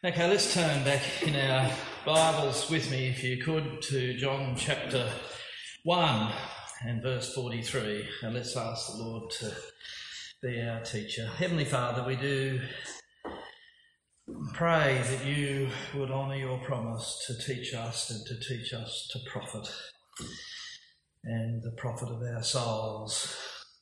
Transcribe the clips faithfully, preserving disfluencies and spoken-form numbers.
Okay, let's turn back in our Bibles with me, if you could, to John chapter one and verse forty-three. And let's ask the Lord to be our teacher. Heavenly Father, we do pray that you would honour your promise to teach us and to teach us to profit. And the profit of our souls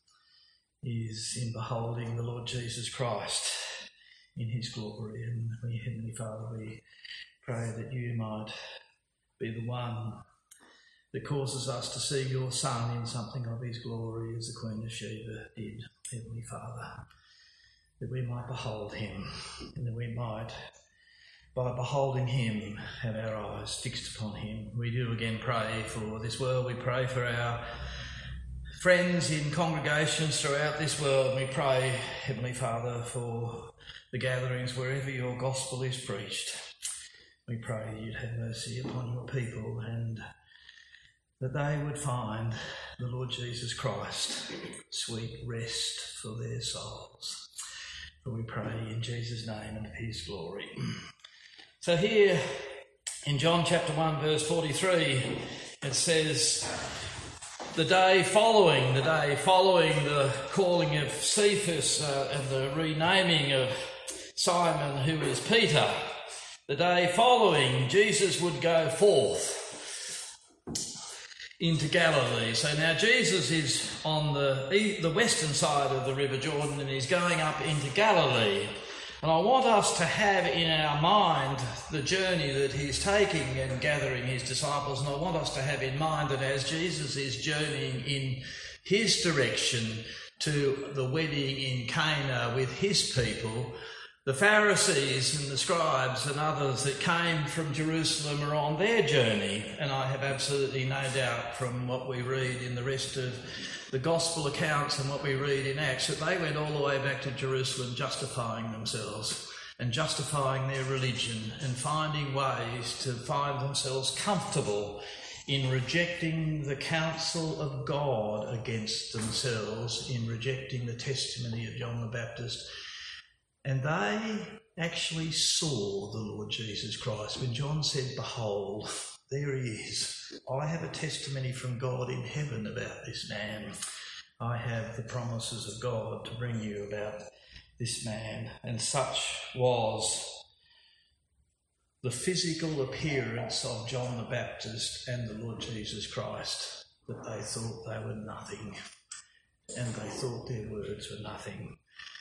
is in beholding the Lord Jesus Christ in his glory. And we, Heavenly Father, we pray that you might be the one that causes us to see your Son in something of his glory, as the Queen of Sheba did, Heavenly Father, that we might behold him, and that we might, by beholding him, have our eyes fixed upon him. We do again pray for this world. We pray for our friends in congregations throughout this world. We pray, Heavenly Father, for the gatherings wherever your gospel is preached. We pray you'd have mercy upon your people and that they would find the Lord Jesus Christ, sweet rest for their souls. For we pray in Jesus' name and of his glory. So here in John chapter one verse forty-three, it says, the day following, the day following the calling of Cephas uh, and the renaming of Simon, who is Peter, the day following, Jesus would go forth into Galilee. So now Jesus is on the, the western side of the River Jordan and he's going up into Galilee. And I want us to have in our mind the journey that he's taking and gathering his disciples. And I want us to have in mind that as Jesus is journeying in his direction to the wedding in Cana with his people, the Pharisees and the scribes and others that came from Jerusalem are on their journey. And I have absolutely no doubt from what we read in the rest of the gospel accounts and what we read in Acts that they went all the way back to Jerusalem justifying themselves and justifying their religion and finding ways to find themselves comfortable in rejecting the counsel of God against themselves, in rejecting the testimony of John the Baptist. And they actually saw the Lord Jesus Christ. When John said, behold, there he is. I have a testimony from God in heaven about this man. I have the promises of God to bring you about this man. And such was the physical appearance of John the Baptist and the Lord Jesus Christ that they thought they were nothing. And they thought their words were nothing.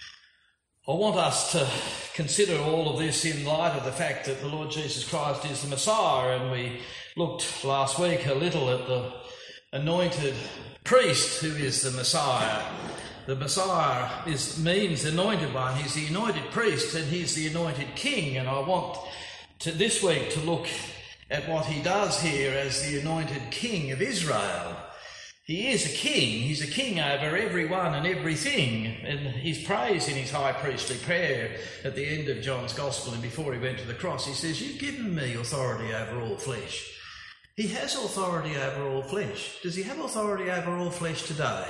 I want us to consider all of this in light of the fact that the Lord Jesus Christ is the Messiah, and we looked last week a little at the anointed priest who is the Messiah. The Messiah is, means anointed one. He's the anointed priest and he's the anointed king, and I want to this week to look at what he does here as the anointed king of Israel. He is a king. He's a king over everyone and everything. And he's praised in his high priestly prayer at the end of John's Gospel and before he went to the cross. He says, you've given me authority over all flesh. He has authority over all flesh. Does he have authority over all flesh today?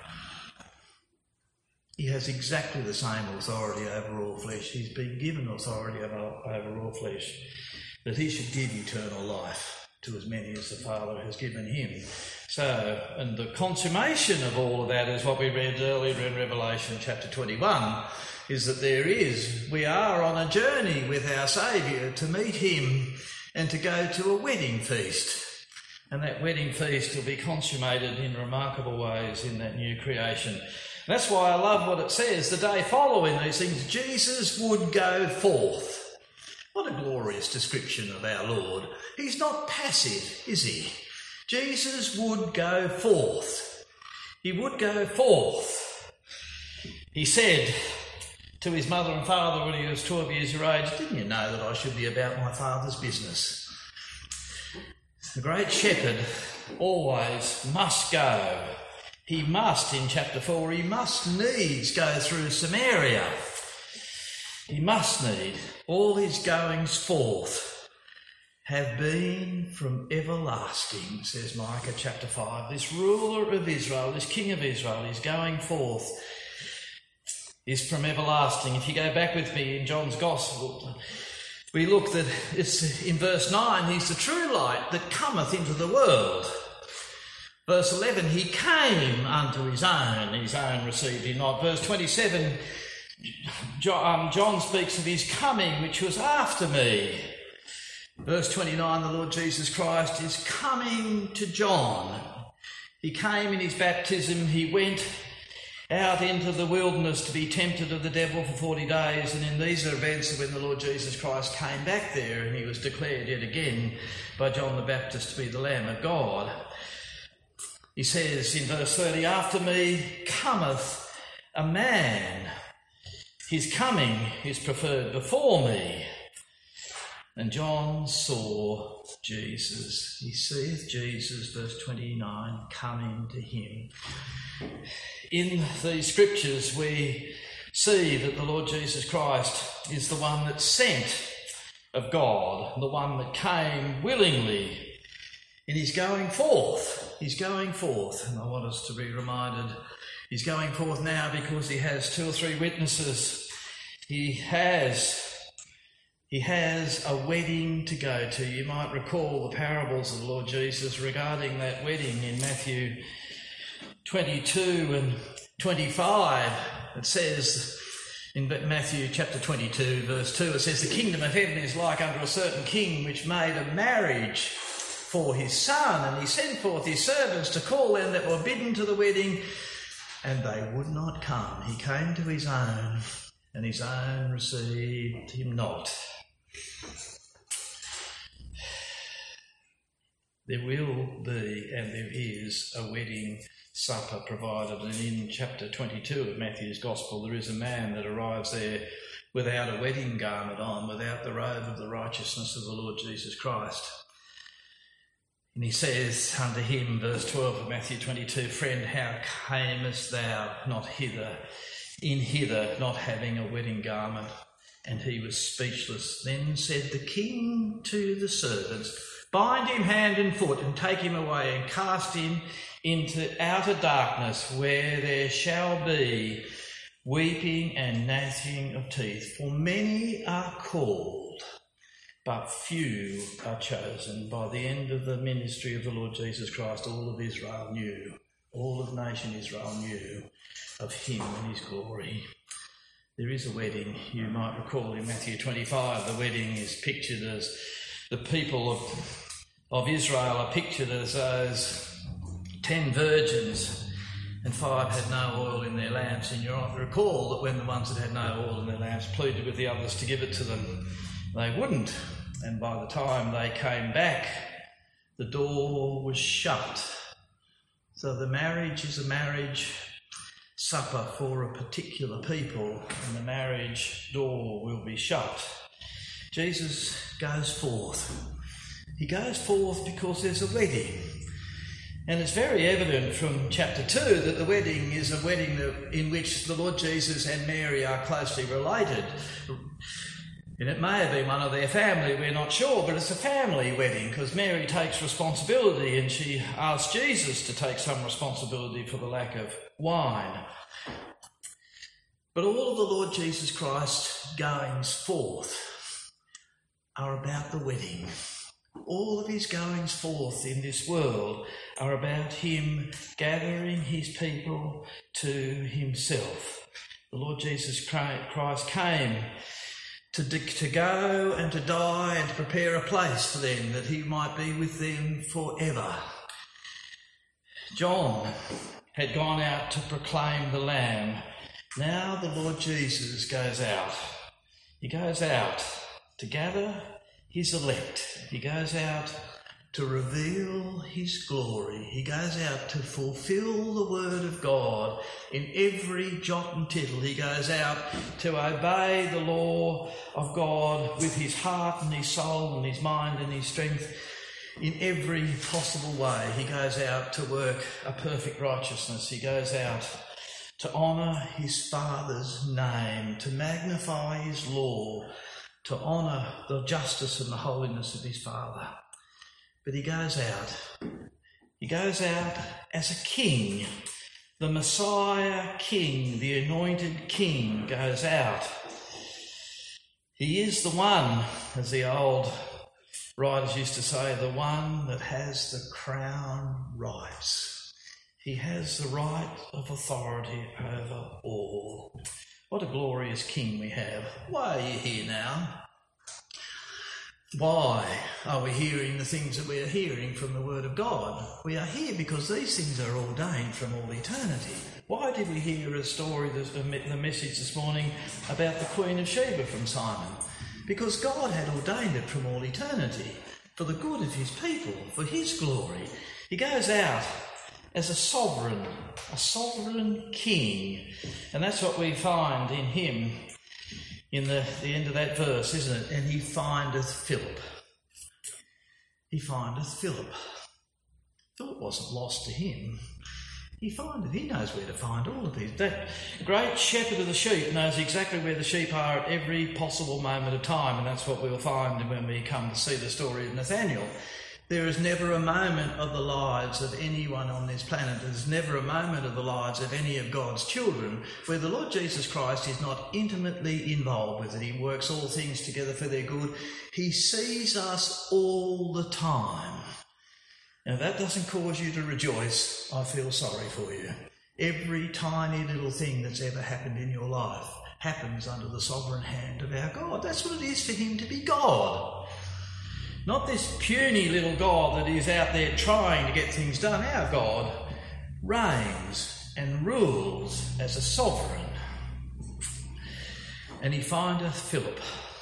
He has exactly the same authority over all flesh. He's been given authority over, over all flesh, that he should give eternal life to as many as the Father has given him. So, and the consummation of all of that is what we read earlier in Revelation chapter twenty-one, is that there is, we are on a journey with our Saviour to meet him and to go to a wedding feast. And that wedding feast will be consummated in remarkable ways in that new creation. And that's why I love what it says, the day following these things, Jesus would go forth. What a glorious description of our Lord. He's not passive, is he? Jesus would go forth. He would go forth. He said to his mother and father when he was twelve years of age, didn't you know that I should be about my Father's business? The great shepherd always must go. He must, in chapter four, he must needs go through Samaria. He must need. All his goings forth have been from everlasting, says Micah chapter five. This ruler of Israel, this king of Israel, is going forth is from everlasting. If you go back with me in John's Gospel, we look that it's in verse nine, he's the true light that cometh into the world. Verse eleven, he came unto his own, his own received him not. Verse twenty-seven, John speaks of his coming, which was after me. Verse twenty-nine, the Lord Jesus Christ is coming to John. He came in his baptism, he went out into the wilderness to be tempted of the devil for forty days, and in these events when the Lord Jesus Christ came back there and he was declared yet again by John the Baptist to be the Lamb of God. He says in verse thirty, after me cometh a man, his coming is preferred before me. And John saw Jesus. He seeth Jesus, verse twenty-nine, coming to him. In these scriptures we see that the Lord Jesus Christ is the one that's sent of God, the one that came willingly, and he's going forth. He's going forth. And I want us to be reminded he's going forth now because he has two or three witnesses. He has He has a wedding to go to. You might recall the parables of the Lord Jesus regarding that wedding in Matthew twenty-two and twenty-five. It says in Matthew chapter twenty-two, verse two, it says, the kingdom of heaven is like unto a certain king which made a marriage for his son, and he sent forth his servants to call them that were bidden to the wedding, and they would not come. He came to his own, and his own received him not. There will be, and there is, a wedding supper provided. And in chapter twenty-two of Matthew's Gospel, there is a man that arrives there without a wedding garment on, without the robe of the righteousness of the Lord Jesus Christ. And he says unto him, verse twelve of Matthew twenty-two, friend, how camest thou not hither, in hither, not having a wedding garment? And he was speechless. Then said the king to the servants, bind him hand and foot, and take him away, and cast him into outer darkness, where there shall be weeping and gnashing of teeth. For many are called, but few are chosen. By the end of the ministry of the Lord Jesus Christ, all of Israel knew, all of nation Israel knew of him and his glory. There is a wedding. You might recall in Matthew twenty-five, the wedding is pictured as the people of, of Israel are pictured as those ten virgins, and five had no oil in their lamps. And you might recall that when the ones that had no oil in their lamps pleaded with the others to give it to them, they wouldn't. And by the time they came back, the door was shut. So the marriage is a marriage supper for a particular people, and the marriage door will be shut. Jesus goes forth. He goes forth because there's a wedding. And it's very evident from chapter two that the wedding is a wedding that, in which the Lord Jesus and Mary are closely related. And it may have been one of their family, we're not sure, but it's a family wedding because Mary takes responsibility and she asks Jesus to take some responsibility for the lack of wine. But all of the Lord Jesus Christ's goings forth are about the wedding. All of his goings forth in this world are about him gathering his people to himself. The Lord Jesus Christ came To, to go and to die and to prepare a place for them, that he might be with them forever. John had gone out to proclaim the Lamb. Now the Lord Jesus goes out. He goes out to gather his elect. He goes out to reveal his glory. He goes out to fulfill the word of God in every jot and tittle. He goes out to obey the law of God with his heart and his soul and his mind and his strength in every possible way. He goes out to work a perfect righteousness. He goes out to honour his Father's name, to magnify his law, to honour the justice and the holiness of his Father. But he goes out. He goes out as a king. The Messiah King, the anointed King, goes out. He is the one, as the old writers used to say, the one that has the crown rights. He has the right of authority over all. What a glorious King we have. Why are you here now? Why are we hearing the things that we are hearing from the Word of God? We are here because these things are ordained from all eternity. Why did we hear a story, the message this morning about the Queen of Sheba from Simon? Because God had ordained it from all eternity for the good of his people, for his glory. He goes out as a sovereign, a sovereign king. And that's what we find in him in the, the end of that verse, isn't it? And he findeth Philip. He findeth Philip. Philip wasn't lost to him. He findeth, he knows where to find all of these. That great shepherd of the sheep knows exactly where the sheep are at every possible moment of time, and that's what we'll find when we come to see the story of Nathaniel. There is never a moment of the lives of anyone on this planet, there's never a moment of the lives of any of God's children where the Lord Jesus Christ is not intimately involved with it. He works all things together for their good. He sees us all the time. Now, if that doesn't cause you to rejoice, I feel sorry for you. Every tiny little thing that's ever happened in your life happens under the sovereign hand of our God. That's what it is for him to be God. Not this puny little God that is out there trying to get things done. Our God reigns and rules as a sovereign. And he findeth Philip.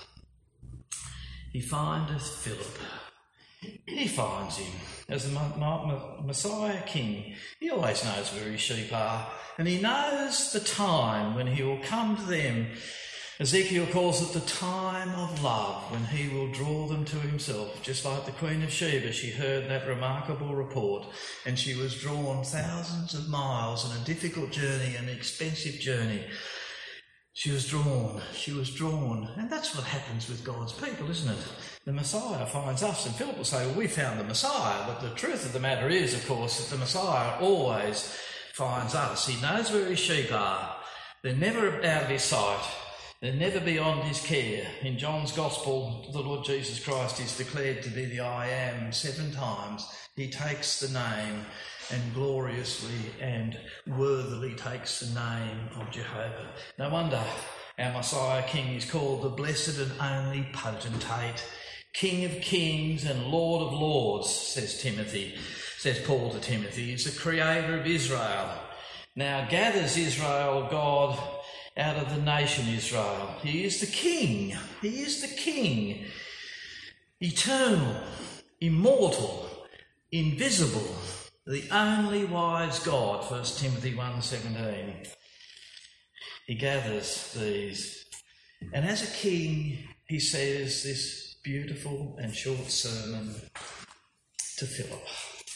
He findeth Philip. He finds him as the Messiah King. He always knows where his sheep are. And he knows the time when he will come to them. Ezekiel calls it the time of love, when he will draw them to himself. Just like the Queen of Sheba, she heard that remarkable report and she was drawn thousands of miles on a difficult journey, an expensive journey. She was drawn, she was drawn. And that's what happens with God's people, isn't it? The Messiah finds us, and Philip will say, well, we found the Messiah. But the truth of the matter is, of course, that the Messiah always finds us. He knows where his sheep are. They're never out of his sight. They're never beyond his care. In John's Gospel, the Lord Jesus Christ is declared to be the I Am seven times. He takes the name and gloriously and worthily takes the name of Jehovah. No wonder our Messiah King is called the Blessed and Only Potentate, King of Kings and Lord of Lords, says Timothy, says Paul to Timothy. He's the Creator of Israel. Now gathers Israel, God, out of the nation Israel. He is the King. He is the King. Eternal, immortal, invisible, the only wise God, First Timothy one seventeen. He gathers these. And as a king, he says this beautiful and short sermon to Philip.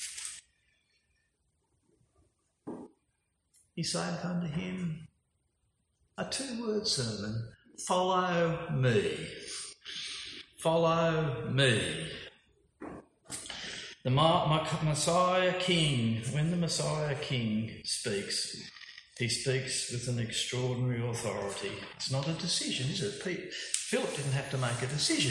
He saith unto him, a two-word sermon, follow me. Follow me. The Messiah King, when the Messiah King speaks, he speaks with an extraordinary authority. It's not a decision, is it? Philip didn't have to make a decision.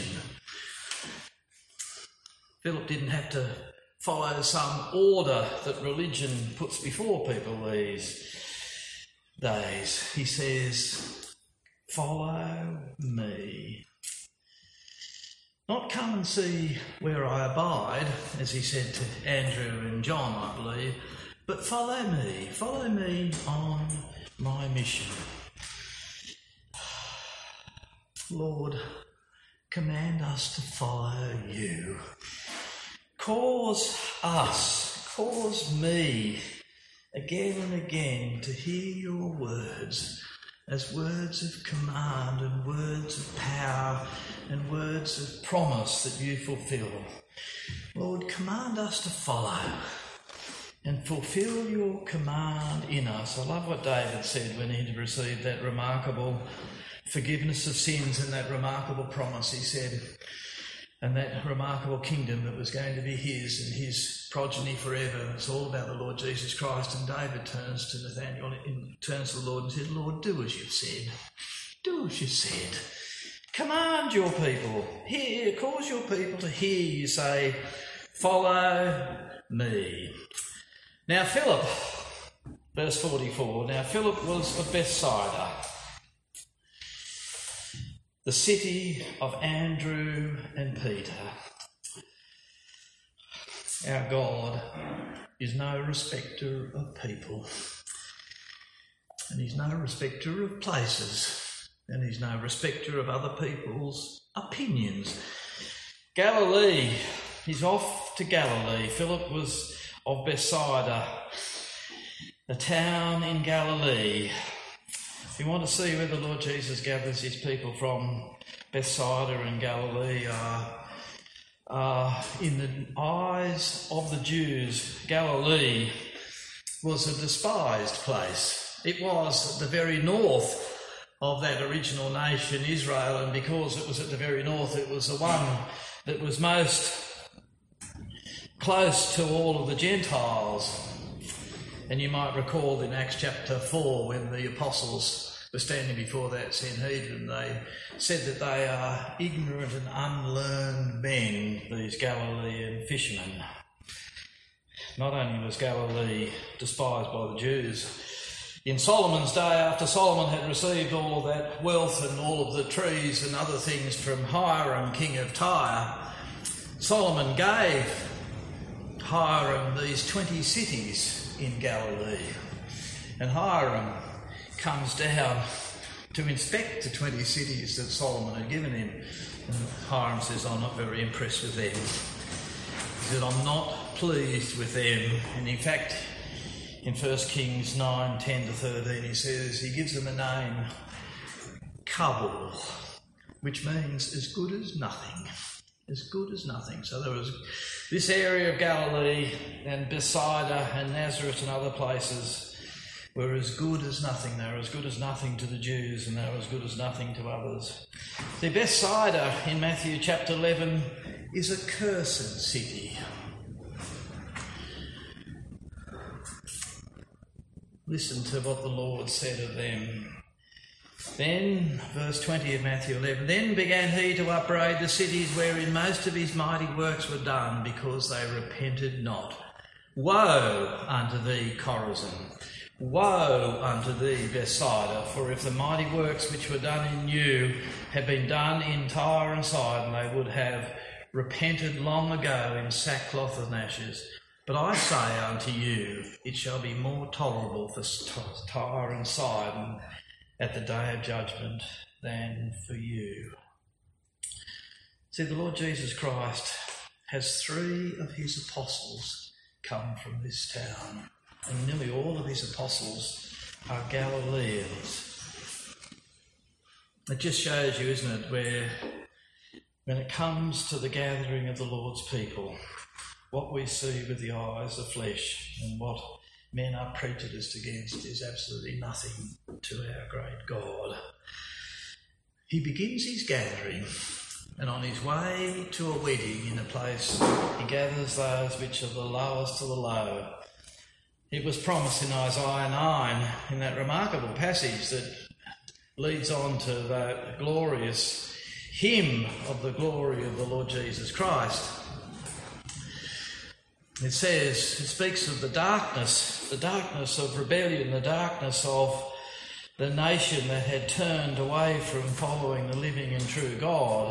Philip didn't have to follow some order that religion puts before people these days. He says, follow me. Not come and see where I abide, as he said to Andrew and John, I believe, but follow me. Follow me on my mission. Lord, command us to follow you. Cause us, cause me, again and again to hear your words as words of command and words of power and words of promise that you fulfill. Lord, command us to follow and fulfill your command in us. I love what David said when he received that remarkable forgiveness of sins and that remarkable promise. He said, and that remarkable kingdom that was going to be his and his progeny forever. It's all about the Lord Jesus Christ. And David turns to Nathaniel, turns to the Lord and said, Lord, do as you've said. Do as you said. Command your people, hear, cause your people to hear you say, follow me. Now Philip, verse forty-four, now Philip was of Bethsaida, the city of Andrew and Peter. Our God is no respecter of people, and he's no respecter of places, and he's no respecter of other people's opinions. Galilee, he's off to Galilee. Philip was of Bethsaida, a town in Galilee. If you want to see where the Lord Jesus gathers his people from, Bethsaida and Galilee are Uh, in the eyes of the Jews, Galilee was a despised place. It was at the very north of that original nation, Israel, and because it was at the very north, it was the one that was most close to all of the Gentiles. And you might recall in Acts chapter four, when the apostles were standing before that Sanhedrin, they said that they are ignorant and unlearned men, these Galilean fishermen. Not only was Galilee despised by the Jews, in Solomon's day, after Solomon had received all of that wealth and all of the trees and other things from Hiram, king of Tyre, Solomon gave Hiram these twenty cities in Galilee. And Hiram comes down to inspect the twenty cities that Solomon had given him. And Hiram says, I'm not very impressed with them. He said, I'm not pleased with them. And in fact, in First Kings nine, ten to thirteen, he says, he gives them a name, Kabul, which means as good as nothing. As good as nothing. So there was this area of Galilee and Bethsaida and Nazareth and other places were as good as nothing. They were as good as nothing to the Jews, and they were as good as nothing to others. The Bethsaida in Matthew chapter eleven is a cursed city. Listen to what the Lord said of them. Then, verse twenty of Matthew eleven, then began he to upbraid the cities wherein most of his mighty works were done, because they repented not. Woe unto thee, Chorazin! Woe unto thee, Bethsaida! For if the mighty works which were done in you had been done in Tyre and Sidon, they would have repented long ago in sackcloth and ashes. But I say unto you, it shall be more tolerable for Tyre and Sidon at the day of judgment than for you. See, the Lord Jesus Christ has three of his apostles come from this town. And nearly all of his apostles are Galileans. It just shows you, isn't it, where when it comes to the gathering of the Lord's people, what we see with the eyes of flesh and what men are prejudiced against is absolutely nothing to our great God. He begins his gathering, and on his way to a wedding in a place, he gathers those which are the lowest of the low. It was promised in Isaiah nine, in that remarkable passage that leads on to that glorious hymn of the glory of the Lord Jesus Christ. It says, it speaks of the darkness, the darkness of rebellion, the darkness of the nation that had turned away from following the living and true God.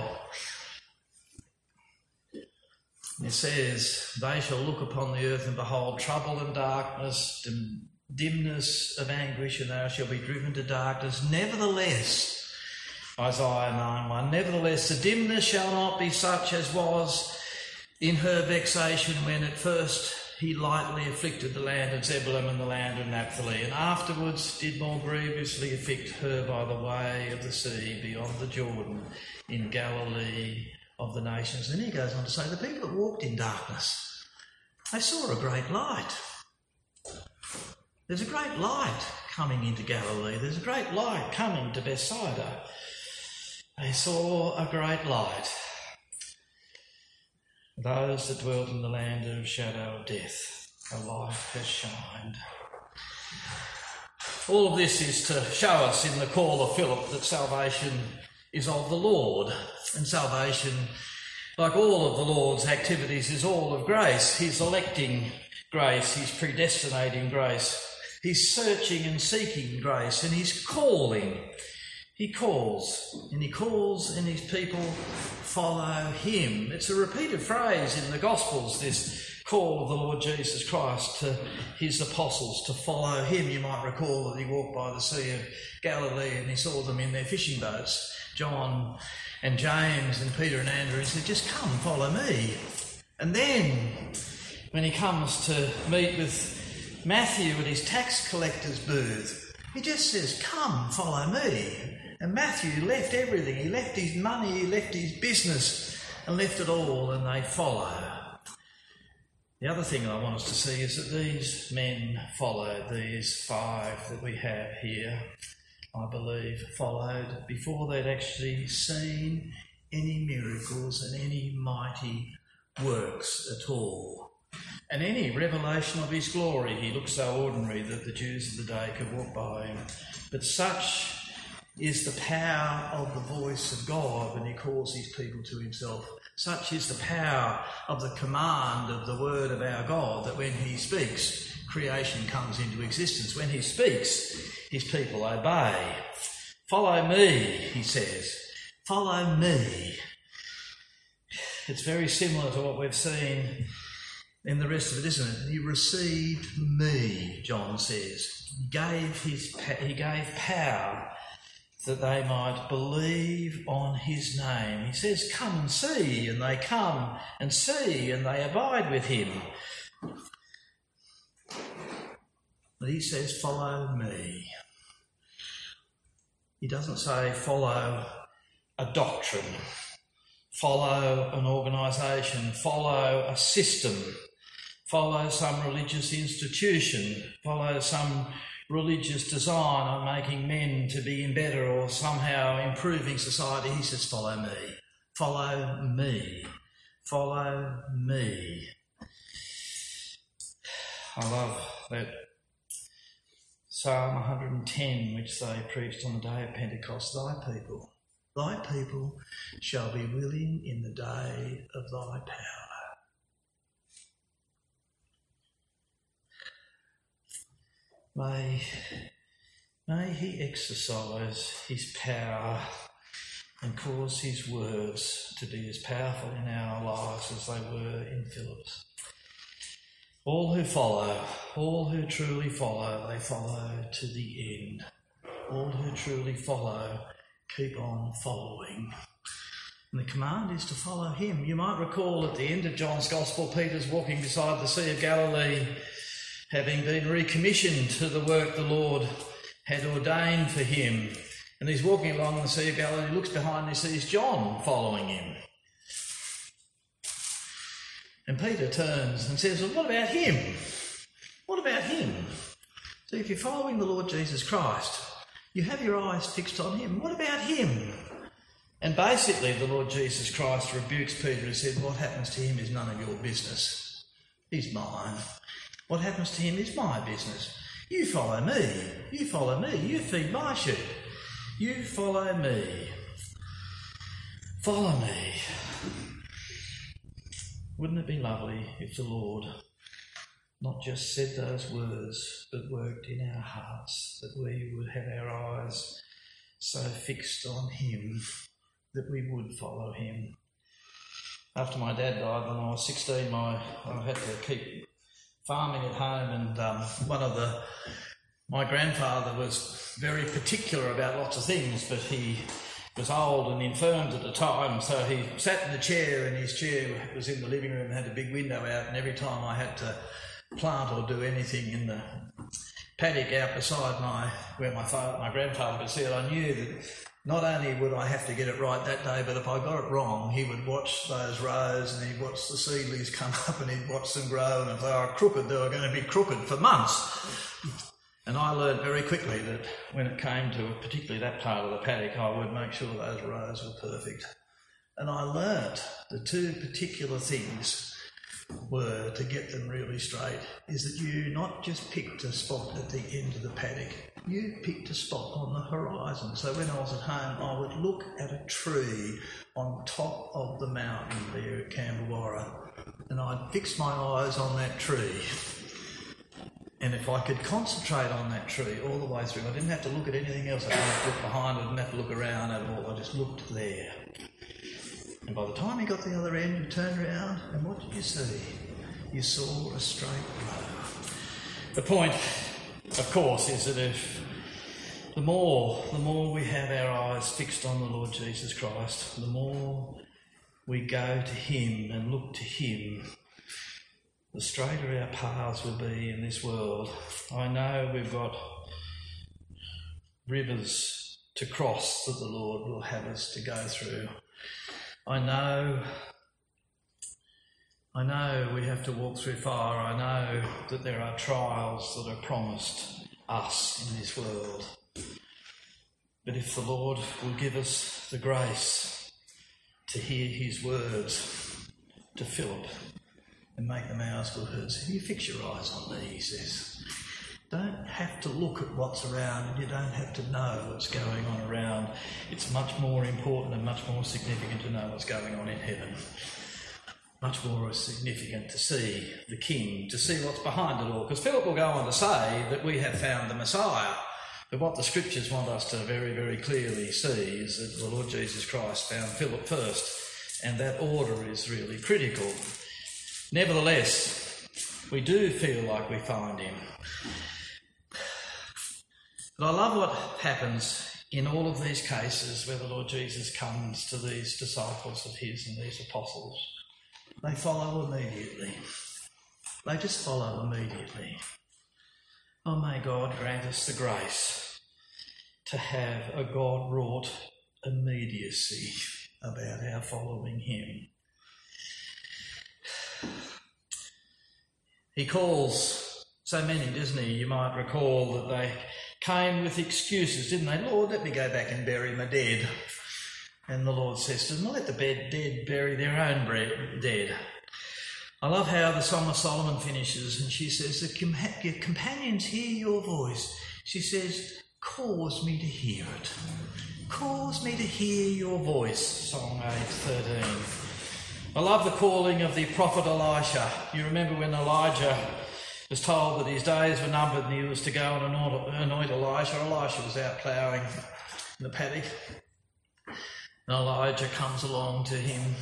It says, they shall look upon the earth and behold trouble and darkness, dim, dimness of anguish, and they shall be driven to darkness. Nevertheless, Isaiah nine one, nevertheless the dimness shall not be such as was in her vexation when at first he lightly afflicted the land of Zebulun and the land of Naphtali, and afterwards did more grievously afflict her by the way of the sea beyond the Jordan in Galilee of the nations. And he goes on to say, the people that walked in darkness, they saw a great light. There's a great light coming into Galilee. There's a great light coming to Bethsaida. They saw a great light. Those that dwelt in the land of shadow of death, a light has shined. All of this is to show us in the call of Philip that salvation is of the Lord. And salvation, like all of the Lord's activities, is all of grace. He's electing grace, he's predestinating grace, he's searching and seeking grace, and he's calling. He calls, and he calls, and his people follow him. It's a repeated phrase in the Gospels, this call of the Lord Jesus Christ to his apostles to follow him. You might recall that he walked by the Sea of Galilee and he saw them in their fishing boats, John and James and Peter and Andrew, and he said, just come, follow me. And then when he comes to meet with Matthew at his tax collector's booth, he just says, come, follow me. And Matthew left everything. He left his money, he left his business, and left it all, and they follow. The other thing I want us to see is that these men followed, these five that we have here, I believe, followed before they'd actually seen any miracles and any mighty works at all. And any revelation of his glory. He looked so ordinary that the Jews of the day could walk by him. But such is the power of the voice of God when he calls his people to himself. Such is the power of the command of the word of our God that when he speaks, creation comes into existence. When he speaks, his people obey. Follow me, he says. Follow me. It's very similar to what we've seen in the rest of it, isn't it? He received me, John says. He gave his, he gave power that they might believe on his name. He says, come and see, and they come and see, and they abide with him. But he says, follow me. He doesn't say follow a doctrine, follow an organisation, follow a system, follow some religious institution, follow some religious design on making men to be in better or somehow improving society. He says, follow me, follow me, follow me. I love that Psalm one hundred ten, which they preached on the day of Pentecost. Thy people, thy people shall be willing in the day of thy power. May, may he exercise his power and cause his words to be as powerful in our lives as they were in Philip's. All who follow, all who truly follow, they follow to the end. All who truly follow keep on following. And the command is to follow him. You might recall at the end of John's Gospel, Peter's walking beside the Sea of Galilee, having been recommissioned to the work the Lord had ordained for him. And he's walking along the Sea of Galilee, he looks behind and he sees John following him. And Peter turns and says, well, what about him? What about him? So if you're following the Lord Jesus Christ, you have your eyes fixed on him. What about him? And basically the Lord Jesus Christ rebukes Peter and said, what happens to him is none of your business. He's mine. What happens to him is my business. You follow me. You follow me. You feed my sheep. You follow me. Follow me. Wouldn't it be lovely if the Lord not just said those words, but worked in our hearts, that we would have our eyes so fixed on him that we would follow him. After my dad died when I was sixteen, my I had to keep farming at home, and um, one of the my grandfather was very particular about lots of things, but he was old and infirmed at the time, so he sat in the chair, and his chair was in the living room and had a big window out, and every time I had to plant or do anything in the paddock out beside my where my father, my grandfather could see it, I knew that not only would I have to get it right that day, but if I got it wrong, he would watch those rows and he'd watch the seedlings come up and he'd watch them grow, and if they were crooked, they were going to be crooked for months. And I learned very quickly that when it came to particularly that part of the paddock, I would make sure those rows were perfect. And I learnt the two particular things were, to get them really straight, is that you not just picked a spot at the end of the paddock, you picked a spot on the horizon. So when I was at home, I would look at a tree on top of the mountain there at Camberwarra, and I'd fix my eyes on that tree. And if I could concentrate on that tree all the way through, I didn't have to look at anything else. I didn't have to look behind, I didn't have to look around at all. I just looked there. And by the time you got to the other end, you turned around, and what did you see? You saw a straight road. The point, of course, is that if the more, the more we have our eyes fixed on the Lord Jesus Christ, the more we go to him and look to him, the straighter our paths will be in this world. I know we've got rivers to cross that the Lord will have us to go through. I know, I know we have to walk through fire. I know that there are trials that are promised us in this world. But if the Lord will give us the grace to hear his words to Philip and make them ours, will hers. You fix your eyes on me, he says. Don't have to look at what's around, and you don't have to know what's going on around. It's much more important and much more significant to know what's going on in heaven. Much more significant to see the King, to see what's behind it all. Because Philip will go on to say that we have found the Messiah. But what the Scriptures want us to very, very clearly see is that the Lord Jesus Christ found Philip first, and that order is really critical. Nevertheless, we do feel like we find him. But I love what happens in all of these cases where the Lord Jesus comes to these disciples of his and these apostles. They follow immediately. They just follow immediately. Oh, may God grant us the grace to have a God-wrought immediacy about our following him. He calls so many, doesn't he? You might recall that they came with excuses, didn't they? Lord, let me go back and bury my dead. And the Lord says to them, let the dead bury their own dead. I love how the Song of Solomon finishes, and she says, the your companions hear your voice. She says, cause me to hear it. Cause me to hear your voice, Song eight thirteen. I love the calling of the prophet Elisha. You remember when Elijah was told that his days were numbered and he was to go and anoint Elisha. Elisha was out ploughing in the paddock. And Elijah comes along to him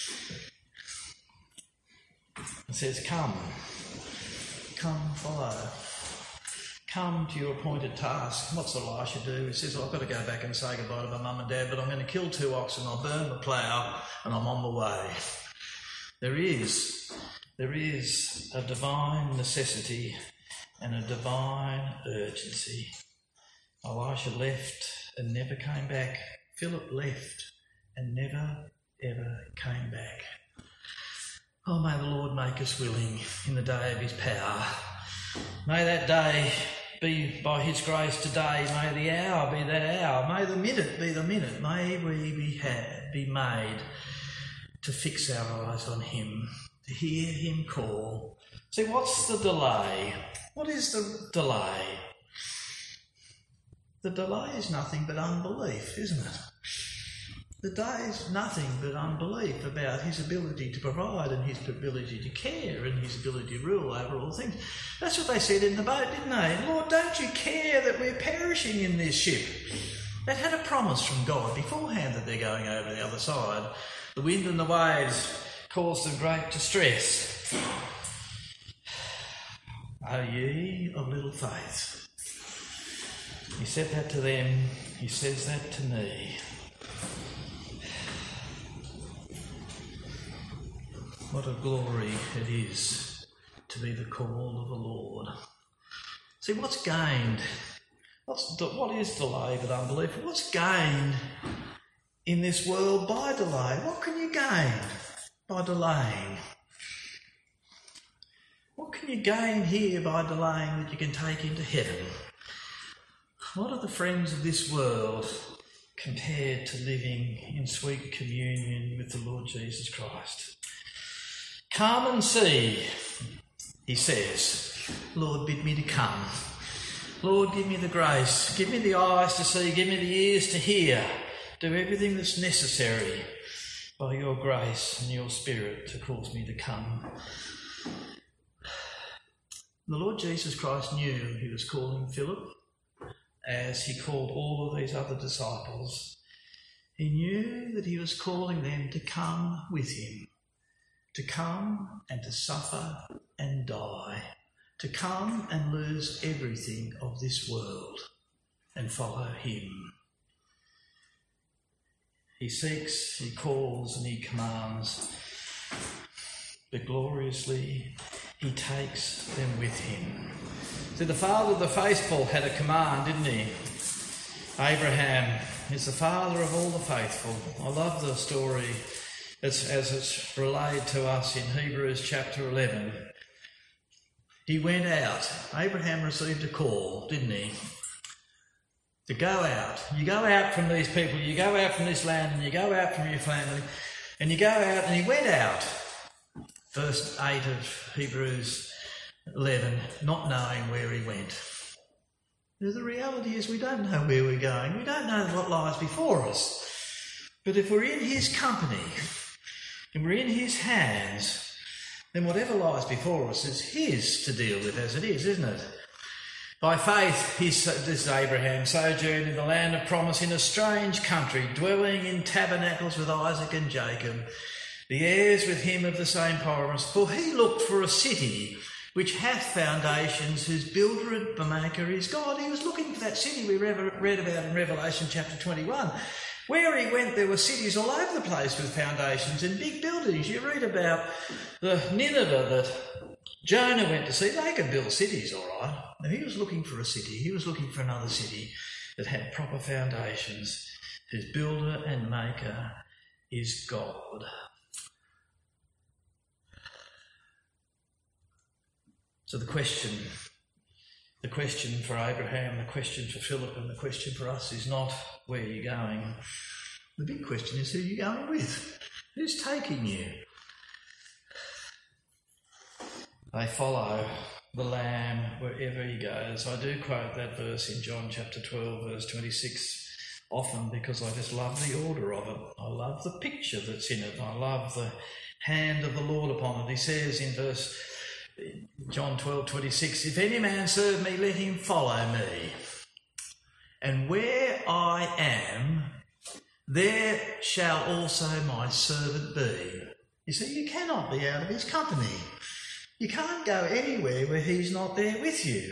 and says, come, come follow. Come to your appointed task. What's Elisha do? He says, well, I've got to go back and say goodbye to my mum and dad, but I'm going to kill two oxen, I'll burn the plough, and I'm on the way. There is, there is a divine necessity and a divine urgency. Elisha left and never came back. Philip left and never, ever came back. Oh, may the Lord make us willing in the day of his power. May that day be by his grace today. May the hour be that hour. May the minute be the minute. May we be, had, be made to fix our eyes on him, to hear him call. See, what's the delay? What is the delay? The delay is nothing but unbelief, isn't it? The day is nothing but unbelief about his ability to provide and his ability to care and his ability to rule over all things. That's what they said in the boat, didn't they? Lord, don't you care that we're perishing in this ship? They'd had a promise from God beforehand that they're going over the other side. The wind and the waves caused them great distress. O ye of little faith. He said that to them. He says that to me. What a glory it is to be the call of the Lord. See, what's gained? What's, what is delay but unbelief? What's gained in this world by delay? What can you gain by delaying? What can you gain here by delaying that you can take into heaven? What are the friends of this world compared to living in sweet communion with the Lord Jesus Christ? Come and see, he says. Lord, bid me to come. Lord, give me the grace, give me the eyes to see, give me the ears to hear. Do everything that's necessary by your grace and your Spirit to cause me to come. The Lord Jesus Christ knew he was calling Philip as he called all of these other disciples. He knew that he was calling them to come with him, to come and to suffer and die, to come and lose everything of this world and follow him. He seeks, he calls and he commands, but gloriously he takes them with him. See, the father of the faithful had a command, didn't he? Abraham is the father of all the faithful. I love the story as, as it's relayed to us in Hebrews chapter eleven. He went out. Abraham received a call, didn't he? To go out. You go out from these people, you go out from this land, and you go out from your family, and you go out, and he went out. Verse eight of Hebrews eleven, not knowing where he went. Now, the reality is we don't know where we're going. We don't know what lies before us. But if we're in his company, and we're in his hands, then whatever lies before us is his to deal with as it is, isn't it? By faith, he's, this is Abraham, sojourned in the land of promise in a strange country, dwelling in tabernacles with Isaac and Jacob, the heirs with him of the same promise. For he looked for a city which hath foundations, whose builder and maker is God. He was looking for that city we read about in Revelation chapter twenty-one. Where he went, there were cities all over the place with foundations and big buildings. You read about the Nineveh that Jonah went to see. They could build cities, all right. Now, he was looking for a city. He was looking for another city that had proper foundations, whose builder and maker is God. So the question, the question for Abraham, the question for Philip, and the question for us is not where you're going. The big question is who you're going with. Who's taking you? They follow the Lamb wherever he goes. I do quote that verse in John chapter twelve, verse twenty-six, often because I just love the order of it. I love the picture that's in it. I love the hand of the Lord upon it. He says in verse John twelve, twenty-six, if any man serve me, let him follow me. And where I am, there shall also my servant be. You see, you cannot be out of his company. You can't go anywhere where he's not there with you.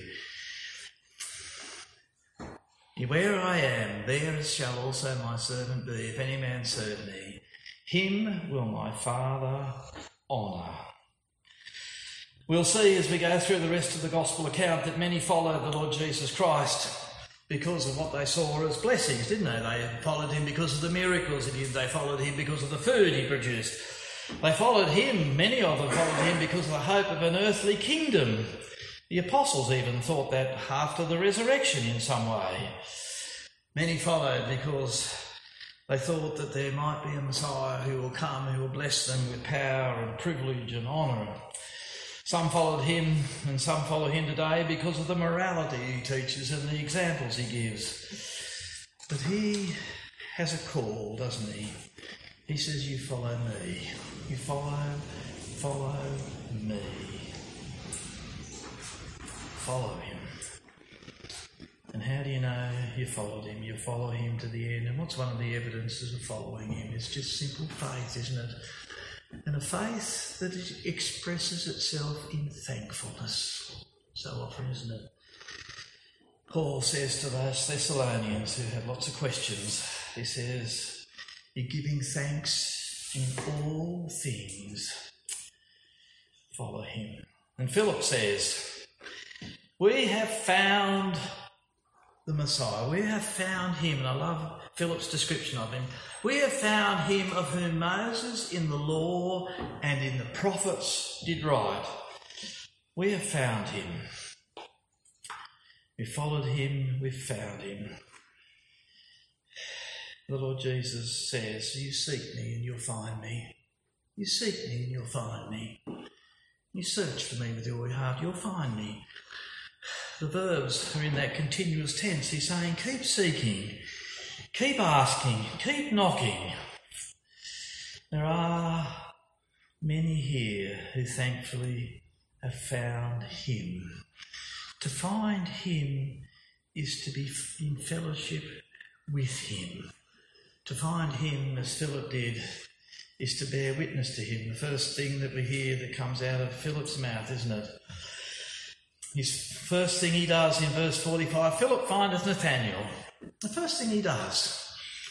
Where I am, there shall also my servant be. If any man serve me, him will my Father honour. We'll see as we go through the rest of the gospel account that many followed the Lord Jesus Christ because of what they saw as blessings, didn't they? They followed him because of the miracles he did. They followed him because of the food he produced. They followed him, many of them followed him because of the hope of an earthly kingdom. The apostles even thought that after the resurrection in some way. Many followed because they thought that there might be a Messiah who will come, who will bless them with power and privilege and honour. Some followed him and some follow him today because of the morality he teaches and the examples he gives. But he has a call, doesn't he? He says, you follow me. You follow, follow me. Follow him. And how do you know you followed him? You follow him to the end. And what's one of the evidences of following him? It's just simple faith, isn't it? And a faith that expresses itself in thankfulness. So often, isn't it? Paul says to those Thessalonians who have lots of questions, he says, you're giving thanks in all things. Follow him. And Philip says, we have found the Messiah. We have found him. And I love Philip's description of him. We have found him of whom Moses in the law and in the prophets did write. We have found him. We followed him. We found him. The Lord Jesus says, you seek me and you'll find me. You seek me and you'll find me. You search for me with all your heart, you'll find me. The verbs are in that continuous tense. He's saying, keep seeking, keep asking, keep knocking. There are many here who thankfully have found him. To find him is to be in fellowship with him. To find him, as Philip did, is to bear witness to him. The first thing that we hear that comes out of Philip's mouth, isn't it? His first thing he does in verse forty-five, Philip findeth Nathanael. The first thing he does,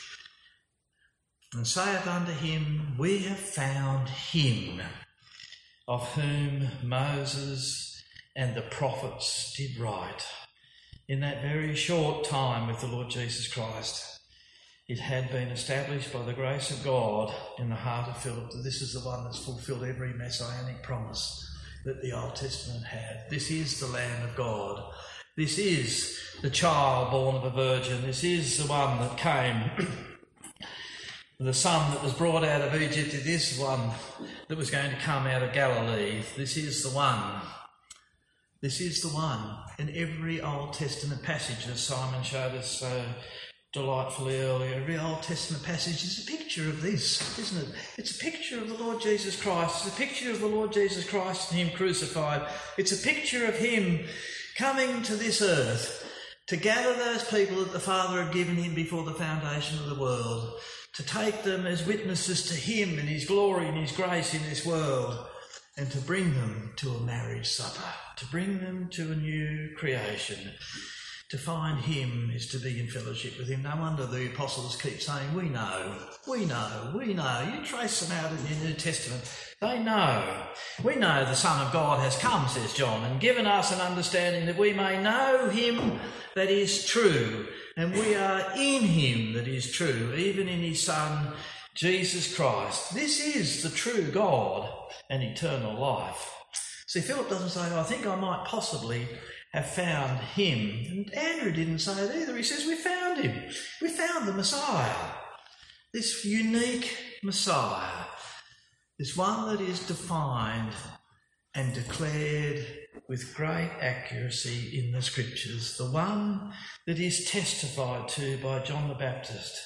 and saith unto him, we have found him, of whom Moses and the prophets did write. In that very short time with the Lord Jesus Christ, it had been established by the grace of God in the heart of Philip that this is the one that's fulfilled every messianic promise that the Old Testament had. This is the Lamb of God. This is the child born of a virgin. This is the one that came, the son that was brought out of Egypt. It is the one that was going to come out of Galilee. This is the one. This is the one. In every Old Testament passage, as Simon showed us so delightfully earlier, every Old Testament passage is a picture of this, isn't it? It's a picture of the Lord Jesus Christ. It's a picture of the Lord Jesus Christ and him crucified. It's a picture of him coming to this earth to gather those people that the Father had given him before the foundation of the world, to take them as witnesses to him and his glory and his grace in this world, and to bring them to a marriage supper, to bring them to a new creation. To find him is to be in fellowship with him. No wonder the apostles keep saying, we know, we know, we know. You trace them out in the New Testament. They know. We know the Son of God has come, says John, and given us an understanding that we may know him that is true. And we are in him that is true, even in his Son, Jesus Christ. This is the true God and eternal life. See, Philip doesn't say, I think I might possibly have found him. And Andrew didn't say it either. He says, we found him. We found the Messiah. This unique Messiah. This one that is defined and declared with great accuracy in the Scriptures. The one that is testified to by John the Baptist.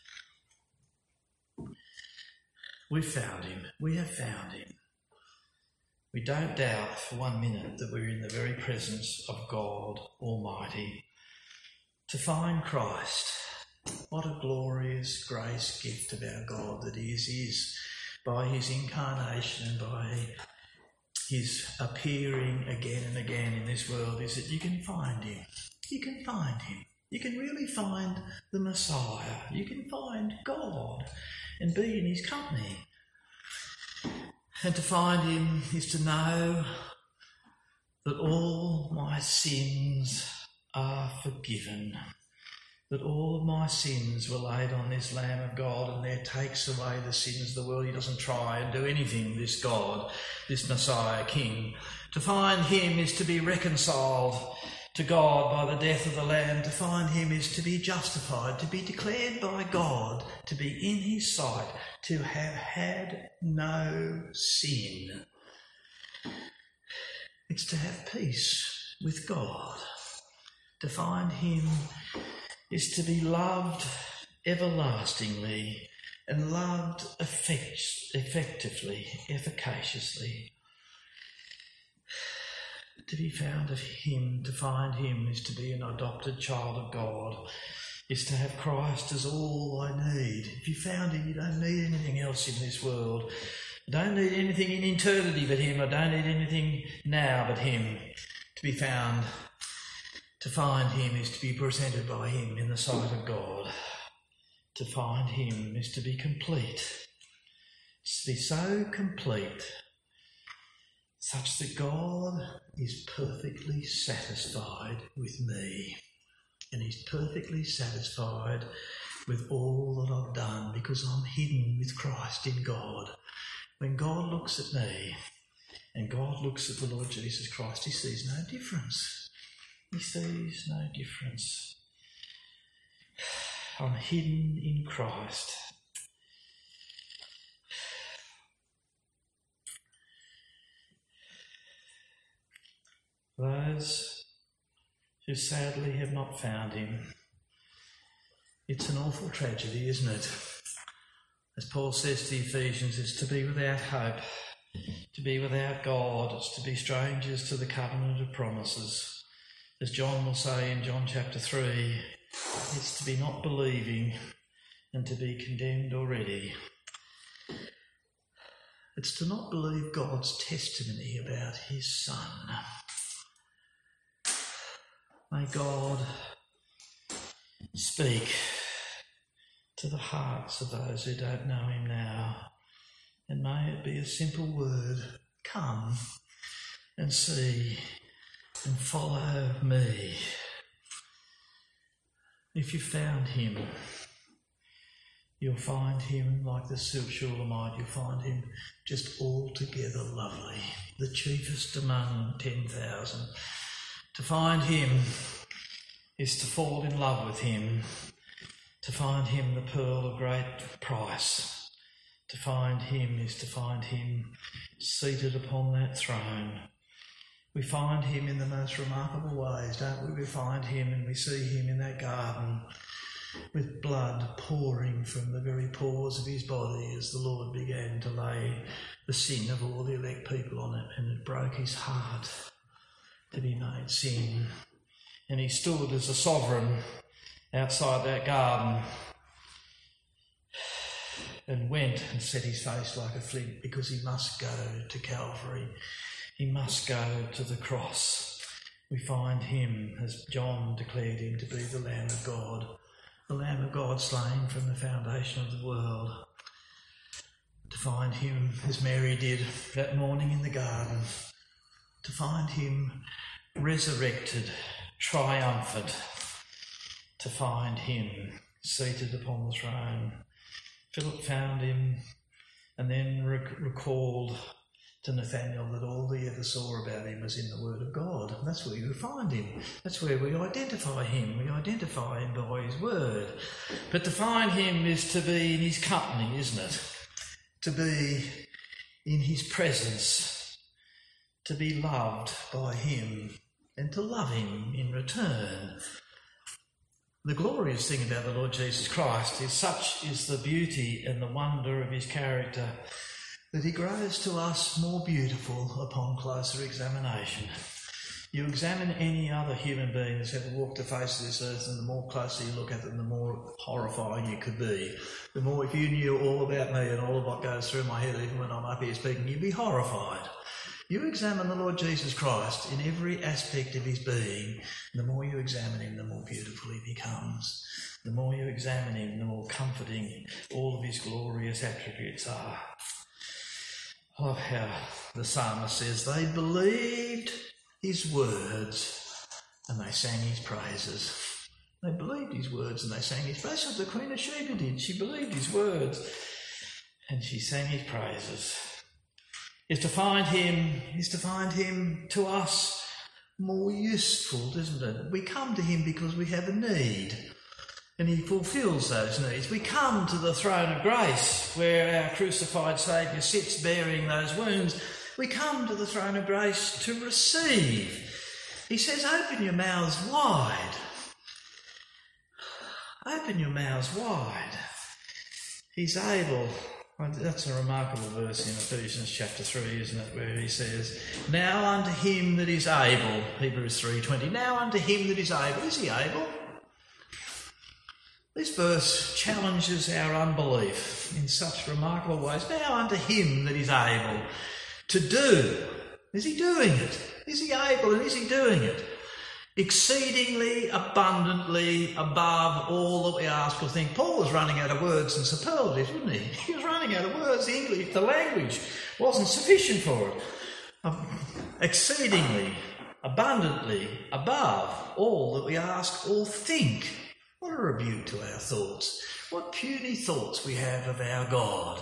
We found him. We have found him. We don't doubt for one minute that we're in the very presence of God Almighty. To find Christ, what a glorious grace gift of our God that he is, is by his incarnation and by his appearing again and again in this world, is that you can find him. You can find him. You can really find the Messiah. You can find God and be in his company. And to find him is to know that all my sins are forgiven, that all of my sins were laid on this Lamb of God, and there takes away the sins of the world. He doesn't try and do anything, this God, this Messiah King. To find him is to be reconciled to God by the death of the Lamb. To find him is to be justified, to be declared by God, to be in his sight, to have had no sin. It's to have peace with God. To find him is to be loved everlastingly and loved effect- effectively, efficaciously. To be found of him, to find him, is to be an adopted child of God, is to have Christ as all I need. If you found him, you don't need anything else in this world. I don't need anything in eternity but him. I don't need anything now but him. To be found, to find him is to be presented by him in the sight of God. To find him is to be complete. It's to be so complete such that God is perfectly satisfied with me, and he's perfectly satisfied with all that I've done, because I'm hidden with Christ in God. When God looks at me and God looks at the Lord Jesus Christ, he sees no difference. He sees no difference. I'm hidden in Christ. those who sadly have not found him. It's an awful tragedy, isn't it? As Paul says to the Ephesians, it's to be without hope, to be without God, it's to be strangers to the covenant of promises. As John will say in John chapter three, it's to be not believing and to be condemned already. It's to not believe God's testimony about his Son. May God speak to the hearts of those who don't know him now, and may it be a simple word, come and see and follow me. If you found him, you'll find him like the Shulamite, you'll find him just altogether lovely, the chiefest among ten thousand. To find him is to fall in love with him, to find him the pearl of great price. To find him is to find him seated upon that throne. We find him in the most remarkable ways, don't we? We find him and we see him in that garden with blood pouring from the very pores of his body as the Lord began to lay the sin of all the elect people on it, and it broke his heart to be made sin. And he stood as a sovereign outside that garden and went and set his face like a flint, because he must go to Calvary. He must go to the cross. We find him, as John declared him, to be the Lamb of God, the Lamb of God slain from the foundation of the world. To find him, as Mary did that morning in the garden, to find him resurrected, triumphant, to find him seated upon the throne. Philip found him and then rec- recalled to Nathanael that all he ever saw about him was in the Word of God. And that's where you find him. That's where we identify him. We identify him by his Word. But to find him is to be in his company, isn't it? To be in his presence, to be loved by him and to love him in return. The glorious thing about the Lord Jesus Christ is such is the beauty and the wonder of his character that he grows to us more beautiful upon closer examination. You examine any other human being that's ever walked the face of this earth, and the more closely you look at them, the more horrifying you could be. The more, if you knew all about me and all of what goes through my head, even when I'm up here speaking, you'd be horrified. You examine the Lord Jesus Christ in every aspect of his being, the more you examine him, the more beautiful he becomes. The more you examine him, the more comforting all of his glorious attributes are. I love how the psalmist says they believed his words and they sang his praises. They believed his words and they sang his praises. That's what the Queen of Sheba did. She believed his words and she sang his praises. Is to find him, is to find him to us more useful, isn't it? We come to him because we have a need, and he fulfills those needs. We come to the throne of grace where our crucified Saviour sits bearing those wounds. We come to the throne of grace to receive. He says, open your mouths wide. Open your mouths wide. He's able. That's a remarkable verse in Ephesians chapter three, isn't it, where he says, now unto him that is able, Hebrews three twenty, now unto him that is able. Is he able? This verse challenges our unbelief in such remarkable ways. Now unto him that is able to do. Is he doing it? Is he able and is he doing it? Exceedingly abundantly above all that we ask or think. Paul was running out of words and superlatives, wasn't he? He was running out of words. The English, the language wasn't sufficient for it. Um, exceedingly, abundantly above all that we ask or think. What a rebuke to our thoughts. What puny thoughts we have of our God.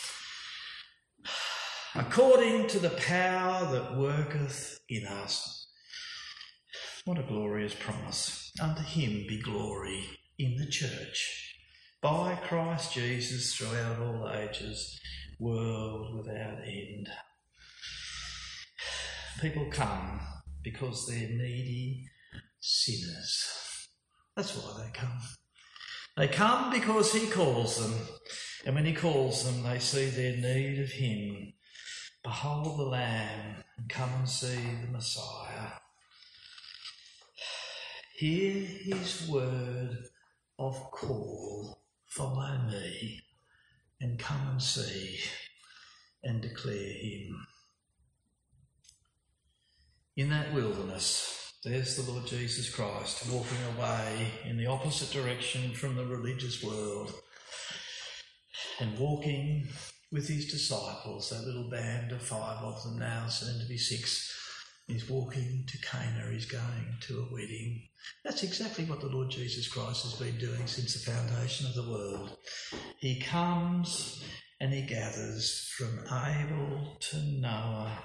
According to the power that worketh in us. What a glorious promise. Unto him be glory in the church, by Christ Jesus throughout all ages, world without end. People come because they're needy sinners. That's why they come. They come because he calls them, and when he calls them, they see their need of him. Behold the Lamb, and come and see the Messiah. Hear his word of call, follow me, and come and see, and declare him. In that wilderness, there's the Lord Jesus Christ walking away in the opposite direction from the religious world, and walking with his disciples, that little band of five of them now, soon to be six. He's walking to Cana, he's going to a wedding. That's exactly what the Lord Jesus Christ has been doing since the foundation of the world. He comes and he gathers from Abel to Noah,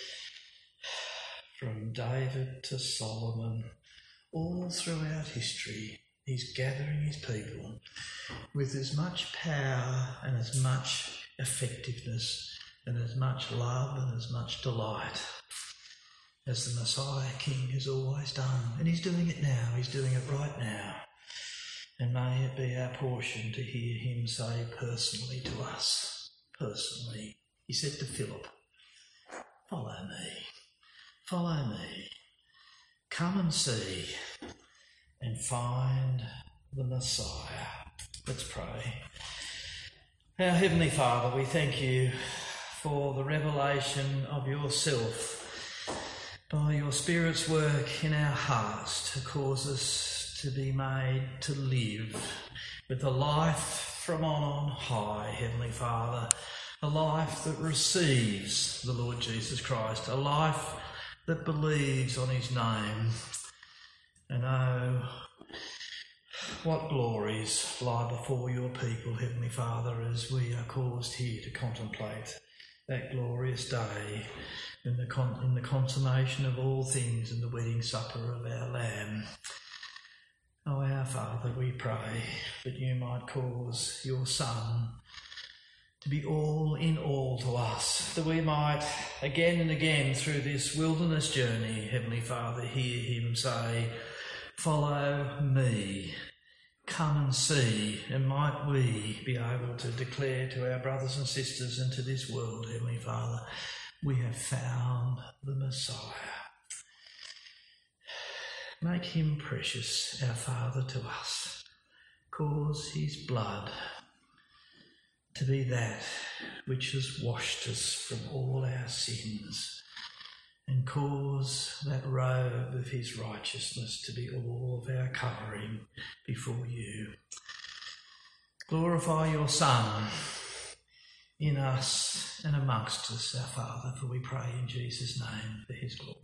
from David to Solomon, all throughout history. He's gathering his people with as much power and as much effectiveness and as much love and as much delight as the Messiah King has always done. And he's doing it now. He's doing it right now. And may it be our portion to hear him say personally to us, personally, he said to Philip, follow me, follow me, come and see and find the Messiah. Let's pray. Our Heavenly Father, we thank you for the revelation of yourself by your Spirit's work in our hearts to cause us to be made to live with a life from on high, Heavenly Father, a life that receives the Lord Jesus Christ, a life that believes on his name. And oh, what glories lie before your people, Heavenly Father, as we are caused here to contemplate that glorious day in the, con- in the consummation of all things in the wedding supper of our Lamb. Oh, our Father, we pray that you might cause your Son to be all in all to us, that we might again and again through this wilderness journey, Heavenly Father, hear him say, follow me, come and see, and might we be able to declare to our brothers and sisters and to this world, Heavenly Father, we have found the Messiah. Make him precious, our Father, to us. Cause his blood to be that which has washed us from all our sins, and cause that robe of his righteousness to be all of our covering before you. Glorify your Son in us and amongst us, our Father, for we pray in Jesus' name for his glory.